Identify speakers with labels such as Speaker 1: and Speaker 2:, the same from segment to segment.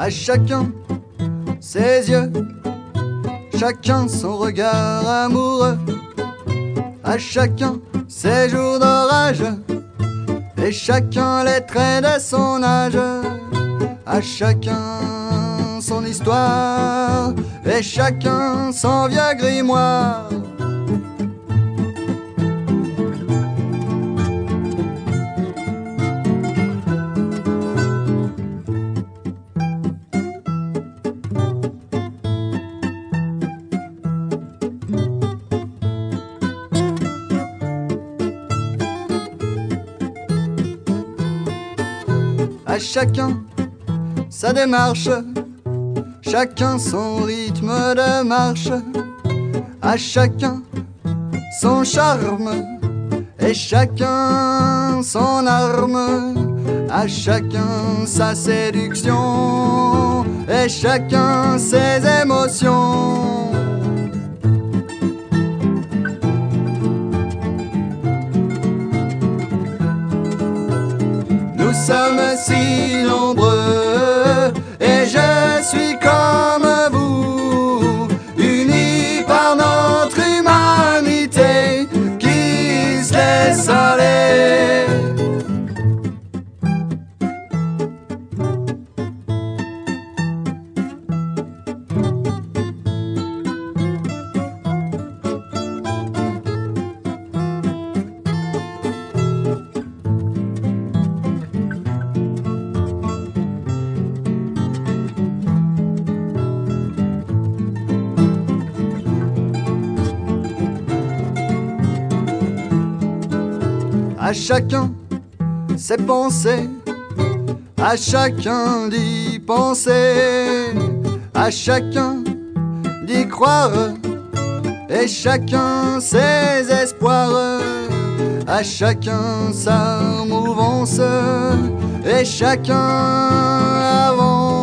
Speaker 1: À chacun ses yeux, chacun son regard amoureux, à chacun ses jours d'orage, et chacun les traits de son âge, à chacun son histoire, et chacun son vieux grimoire. À chacun sa démarche, chacun son rythme de marche, à chacun son charme, et chacun son arme, à chacun sa séduction, et chacun ses émotions. Nous sommes si nombreux, et je suis comme vous, unis par notre humanité qui se laisse aller. À chacun ses pensées, à chacun d'y penser, à chacun d'y croire, et chacun ses espoirs, à chacun sa mouvance, et chacun avance.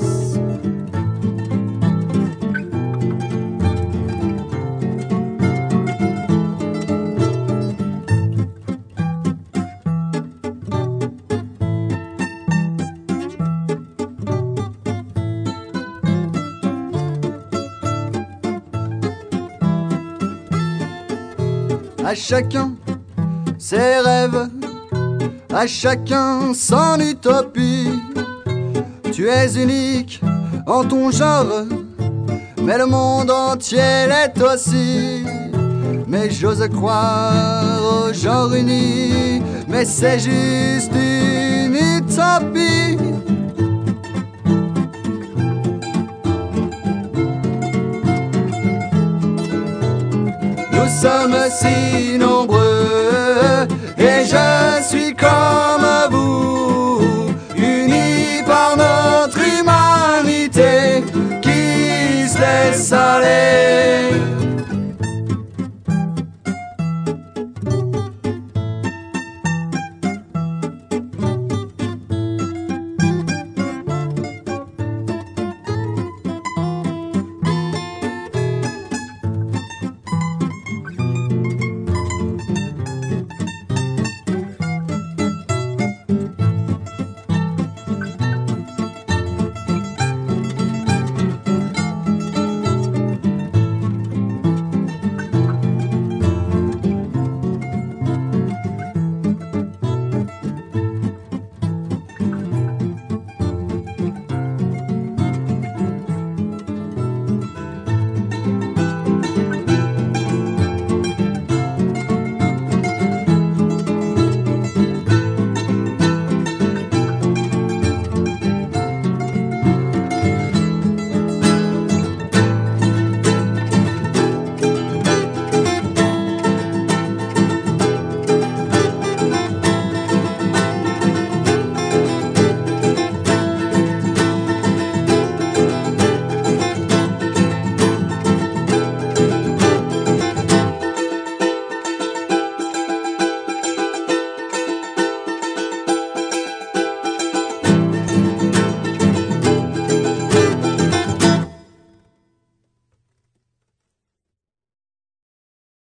Speaker 1: À chacun ses rêves, à chacun son utopie. Tu es unique en ton genre, mais le monde entier l'est aussi. Mais j'ose croire au genre uni, mais c'est juste une utopie. Nous sommes si nombreux,